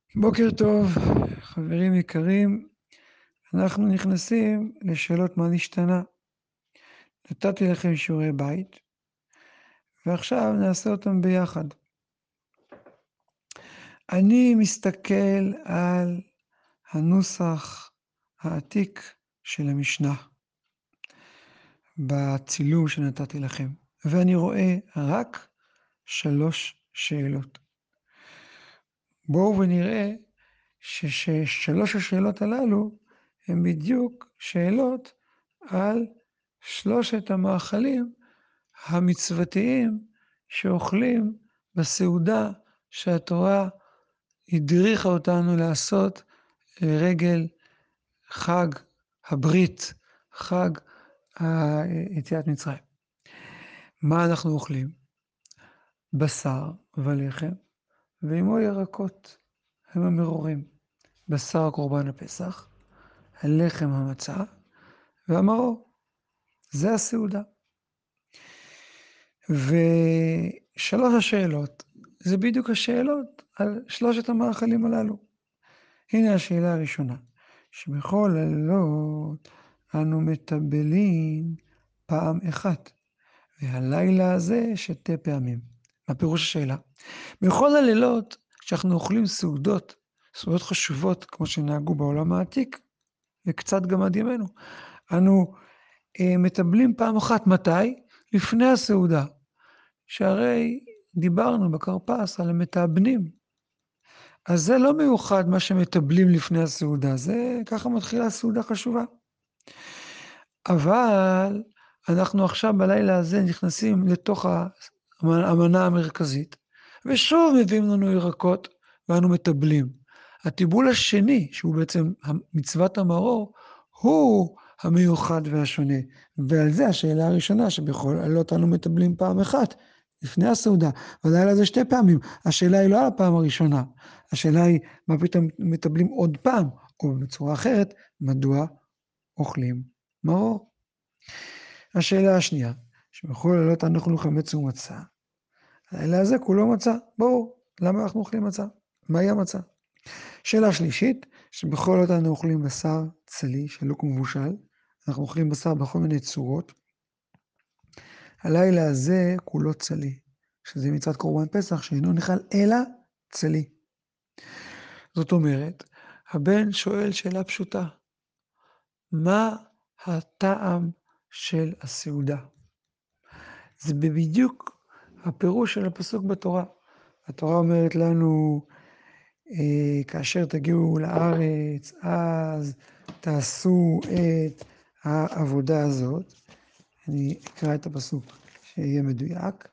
בוקר טוב, חברים יקרים, אנחנו נכנסים לשאלות מה נשתנה. נתתי לכם שיעורי בית, ועכשיו נעשה אותם ביחד. אני מסתכל על הנוסח העתיק של המשנה, בצילום שנתתי לכם, ואני רואה רק 3 שאלות. בואו ונראה ששלוש השאלות הללו הן בדיוק שאלות על 3 המאכלים המצוותיים שאוכלים בסעודה שהתורה הדריכה אותנו לעשות לרגל חג הברית, חג יציאת מצרים. מה אנחנו אוכלים? בשר ולחם, ועמו ירקות הם המרורים. בשר קורבן הפסח, הלחם המצה והמרור. זה הסעודה. ושלוש השאלות, זה בדיוק השאלות על 3 המאכלים הללו. הנה השאלה הראשונה, שבכל הלילות אנו מטבלים פעם אחת, והלילה הזה 2 פעמים. מה פירוש השאלה? בכל הלילות שאנחנו אוכלים סעודות חשובות כמו שנהגו בעולם העתיק, וקצת גם עד ימינו, אנו מטבלים פעם אחת. מתי? לפני הסעודה. שהרי דיברנו בכרפס על המתאבנים. אז זה לא מיוחד מה שמטבלים לפני הסעודה, זה ככה מתחילה סעודה חשובה. אבל אנחנו עכשיו בלילה הזה נכנסים לתוך המנה המרכזית, ושוב מביאים לנו ירקות ואנו מטבלים. הטיבול השני, שהוא בעצם מצוות המרור, הוא המיוחד והשונה. ועל זה השאלה הראשונה, שבכל הלילות אנו מטבלים פעם אחת, לפני הסעודה, והלילה זה 2 פעמים. השאלה היא לא על הפעם הראשונה, השאלה היא מה פתאום מטבלים עוד פעם, או בצורה אחרת, מדוע אוכלים מרור. השאלה השנייה, שבכל הלילות אנו אוכלים חמץ ומצה. הלילה הזה כולו מצה, ברור. למה אנחנו אוכלים מצה? מהי המצה? שאלה שלישית, שבכל הלילות אנו אוכלים בשר צלי שלא כמבושל, אנחנו אוכלים בשר בכל מיני צורות. הלילה הזה כולו צלי, שזה מצוות קורבן פסח, שאינו נאכל אלא צלי. זאת אומרת, הבן שואל שאלה פשוטה, מה הטעם של הסעודה? זה בדיוק הפירוש של הפסוק בתורה. התורה אומרת לנו, כאשר תגיעו לארץ, אז תעשו את העבודה הזאת. אני אקרא את הפסוק שיהיה מדויק.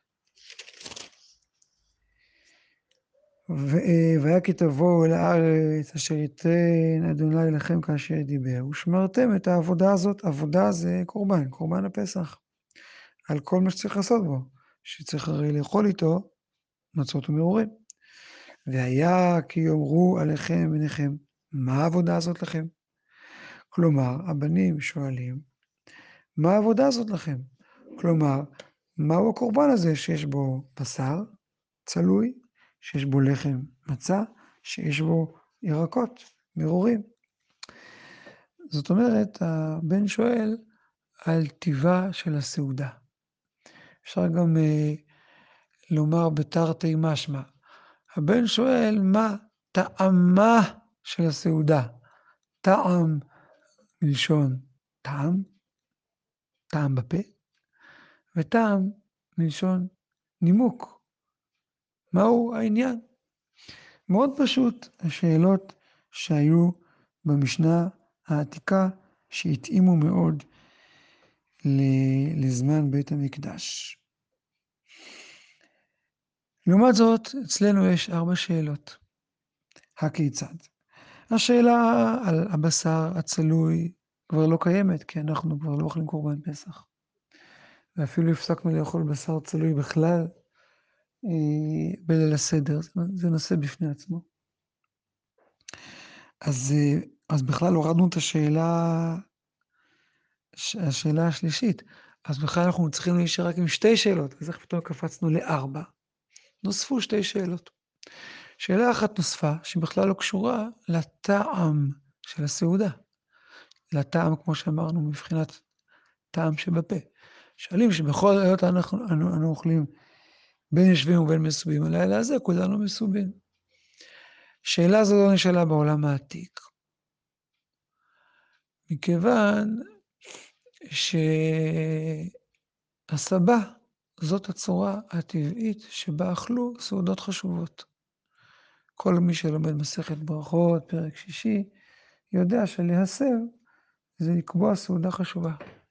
והיה כי תבואו אל הארץ אשר ייתן אדוני לכם כאשר דיבר, ושמרתם את העבודה הזאת. עבודה זה קורבן, קורבן הפסח, על כל מה שצריך לעשות בו, שצריך הרי לאכול איתו מצות ומרורים. והיה כי יאמרו עליכם בניכם, מה העבודה הזאת לכם? כלומר, הבנים שואלים, מה העבודה הזאת לכם? כלומר, מהו הקורבן הזה שיש בו בשר צלוי, שיש בו לחם מצה, שיש בו ירקות, מרורים. זאת אומרת, הבן שואל על טיבה של הסעודה. אפשר גם לומר בתרתי משמע. הבן שואל מה טעמה של הסעודה. טעם מלשון טעם, טעם בפה, וטעם מלשון נימוק. מהו העניין? מאוד פשוט, השאלות שהיו במשנה העתיקה שהתאימו מאוד לזמן בית המקדש. לעומת זאת, אצלנו יש 4 שאלות. הכיצד? השאלה על הבשר הצלוי כבר לא קיימת, כי אנחנו כבר לא אוכלים קורבן פסח. ואפילו הפסקנו לאכול בשר צלוי בכלל בליל הסדר, זה נושא בפני עצמו. אז בכלל הורדנו את השאלה השלישית, אז בכלל אנחנו צריכים להישאר רק עם 2 שאלות, אז איך פתאום קפצנו ל4? נוספו 2 שאלות. שאלה אחת נוספה, שבכלל לא קשורה לטעם של הסעודה. לטעם, כמו שאמרנו, מבחינת טעם שבפה. שואלים שבכל היות אנו אוכלים בין יושבים ובין מסובים, הלילה הזה כולנו מסובים. שאלה זו לא נשאלה בעולם העתיק, מכיוון שהסבא זאת הצורה הטבעית שבה אכלו סעודות חשובות. כל מי שלומד מסכת ברכות, פרק שישי, יודע שלהסב זה לקבוע סעודה חשובה.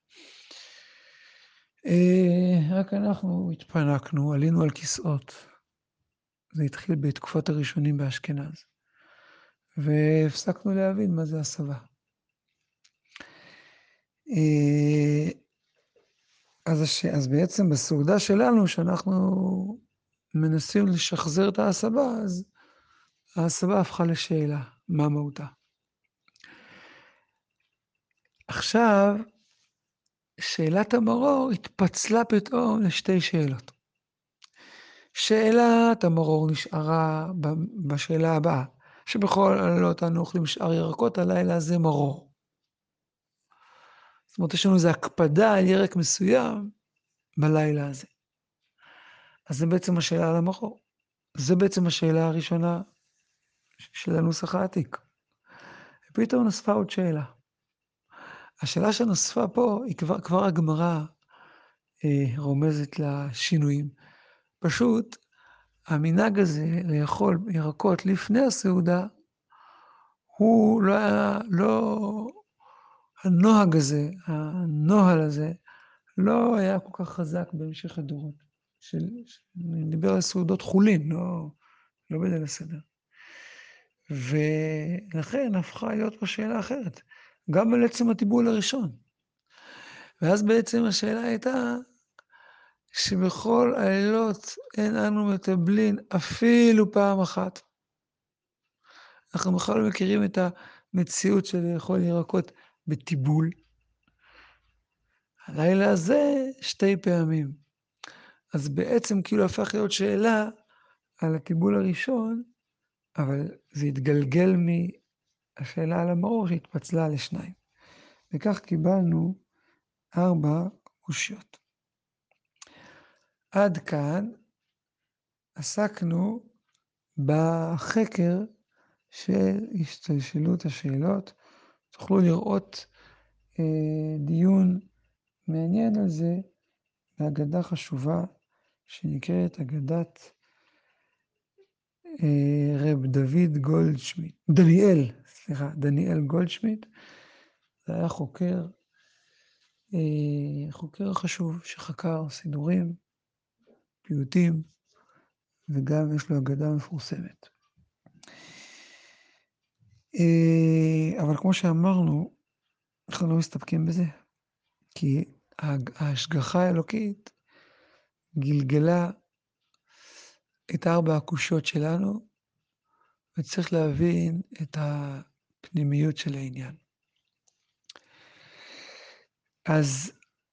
רק אנחנו התפנקנו, עלינו על כיסאות. זה התחיל בתקופת הראשונים באשכנז. והפסקנו להבין מה זה הסבה. אז בעצם בסעודה שלנו, שאנחנו מנסים לשחזר את ההסבה, אז ההסבה הפכה לשאלה, מה מהותה. עכשיו, שאלת המרור התפצלה פתאום לשתי שאלות. שאלת המרור נשארה בשאלה הבאה, שבכל הלילות אנו אוכלים שאר ירקות, הלילה זה מרור. זאת אומרת, יש לנו איזו הקפדה על ירק מסוים בלילה הזה. אז זה בעצם השאלה על המרור. זה בעצם השאלה הראשונה של הנוסח העתיק. ופתאום נוספה עוד שאלה. השאלה שנוספה פה היא כבר הגמרא רומזת לשינויים. פשוט המנהג הזה לאכול ירקות לפני הסעודה, הוא לא היה, הנוהל הזה, לא היה כל כך חזק בהמשך הדורות. אני מדבר על סעודות חולין, לא בליל הסדר. ולכן הפכה להיות פה שאלה אחרת, גם על עצם הטיבול הראשון. ואז בעצם השאלה הייתה, שבכל הלילות אין אנו מטבלין אפילו פעם אחת. אנחנו בכלל לא מכירים את המציאות של לאכול ירקות בטיבול. הלילה הזה 2 פעמים. אז בעצם כאילו הפך להיות שאלה על הטיבול הראשון, אבל זה התגלגל מהשאלה על המרור שהתפצלה ל2. וכך קיבלנו 4 קושיות. עד כאן עסקנו בחקר של השתלשלות השאלות. תוכלו לראות דיון מעניין על זה בהגדה חשובה שנקראת אגדת רב דוד גולדשמיט, דניאל גולדשמיט. זה היה חוקר חשוב שחקר סידורים, פיוטים, וגם יש לו אגדה מפורסמת. אבל כמו שאמרנו, אנחנו לא מסתפקים בזה, כי ההשגחה האלוקית גלגלה את 4 הקושיות שלנו, וצריך להבין את הפנימיות של העניין. אז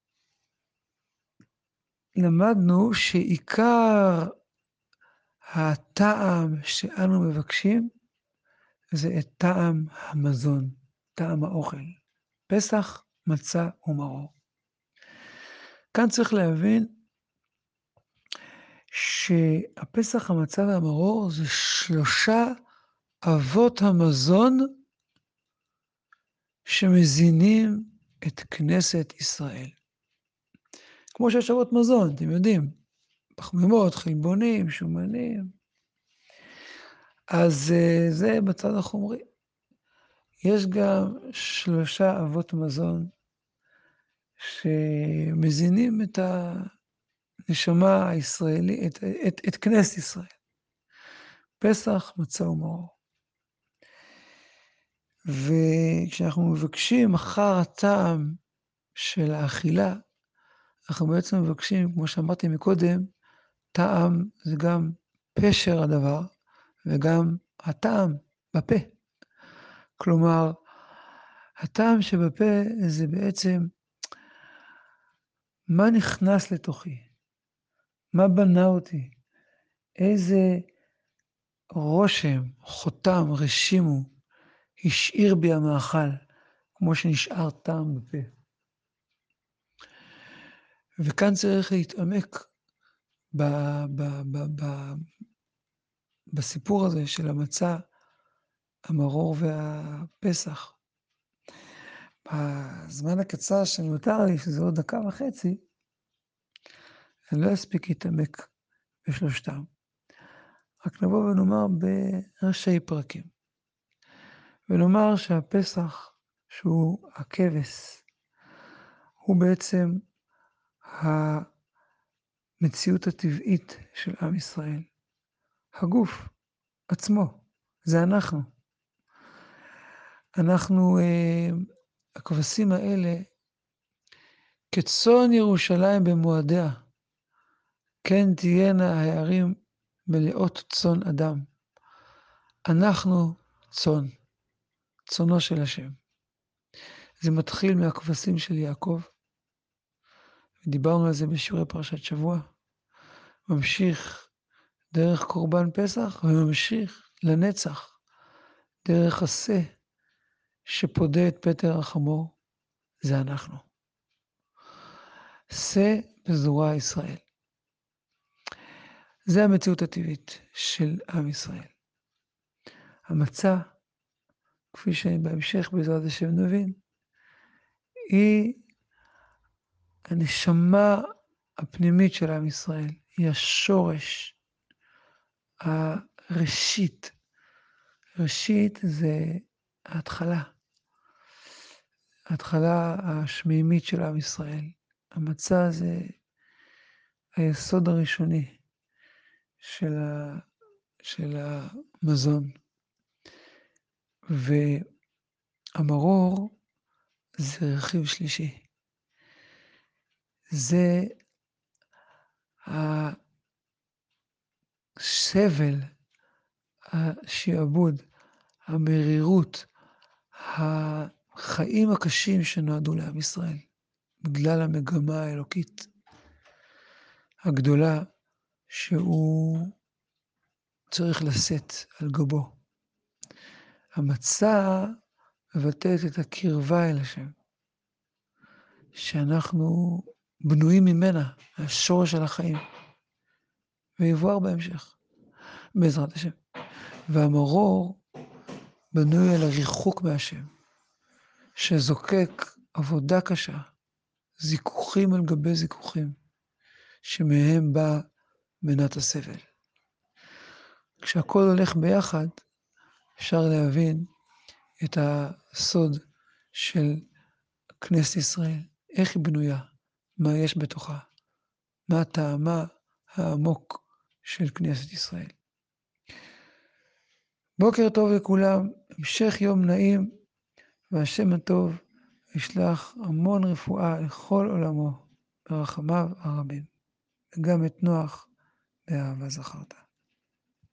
למדנו שעיקר הטעם שאנו מבקשים, זה את טעם המזון, טעם האוכל. פסח, מצה ומרור. כאן צריך להבין שהפסח, המצה והמרור זה 3 אבות המזון שמזינים את כנסת ישראל. כמו שיש אבות מזון, אתם יודעים, פחמימות, חלבונים, שומנים. אז זה בצד החומרי. יש גם 3 אבות מזון שמזינים את הנשמה הישראלית, את כנסת ישראל. פסח, מצה ומרור. וכשאנחנו מבקשים אחר הטעם של האכילה, אנחנו בעצם מבקשים, כמו שאמרתי מקודם, טעם זה גם פשר הדבר, וגם הטעם בפה. כלומר, הטעם שבפה זה בעצם מה נכנס לתוכי, מה בנה אותי, איזה רושם, חותם, רשימו, השאיר בי המאכל, כמו שנשאר טעם בפה. וכאן צריך להתעמק ב, ב, ב, ב, בסיפור הזה של המצה, המרור והפסח. בזמן הקצר שנותר לי, שזה עוד 1.5 דקות, אני לא אספיק להתעמק בשלושתם. רק נבוא ונאמר בראשי פרקים. ונאמר שהפסח, שהוא הכבש, הוא בעצם המציאות הטבעית של עם ישראל. הגוף עצמו, זה אנחנו. אנחנו, הכבשים האלה, כצאן ירושלים במועדיה, כן תהיינה הערים מלאות צאן אדם. אנחנו צאן, צאנו של השם. זה מתחיל מהכבשים של יעקב, דיברנו על זה בשיעורי פרשת שבוע, ממשיך דרך קורבן פסח וממשיך לנצח דרך השה שפודה את פטר החמור, זה אנחנו. שה פזורה ישראל. זה המציאות הטבעית של עם ישראל. המצה, כפי שבהמשך בעזרת השם נבין, היא הנשמה הפנימית של עם ישראל, היא השורש, הראשית. ראשית זה ההתחלה, ההתחלה השמימית של עם ישראל. המצה זה היסוד הראשוני של המזון. והמרור זה רכיב שלישי. זה הסבל, השעבוד, המרירות, החיים הקשים שנועדו לעם ישראל, בגלל המגמה האלוקית הגדולה שהוא צריך לשאת על גבו. המצה מבטאת את הקרבה אל השם, שאנחנו בנויים ממנה, השורש של החיים, ויבואר בהמשך, בעזרת השם. והמרור בנוי על הריחוק מהשם, שזוקק עבודה קשה, זיכוכים על גבי זיכוכים, שמהם בא מנת הסבל. כשהכל הולך ביחד, אפשר להבין את הסוד של כנסת ישראל, איך היא בנויה, מה יש בתוכה, מה הטעמה העמוק של כנסת ישראל. בוקר טוב לכולם, המשך יום נעים, והשם הטוב ישלח המון רפואה לכל עולמו, ברחמיו הרבים, וגם את נוח באהבה זכרת.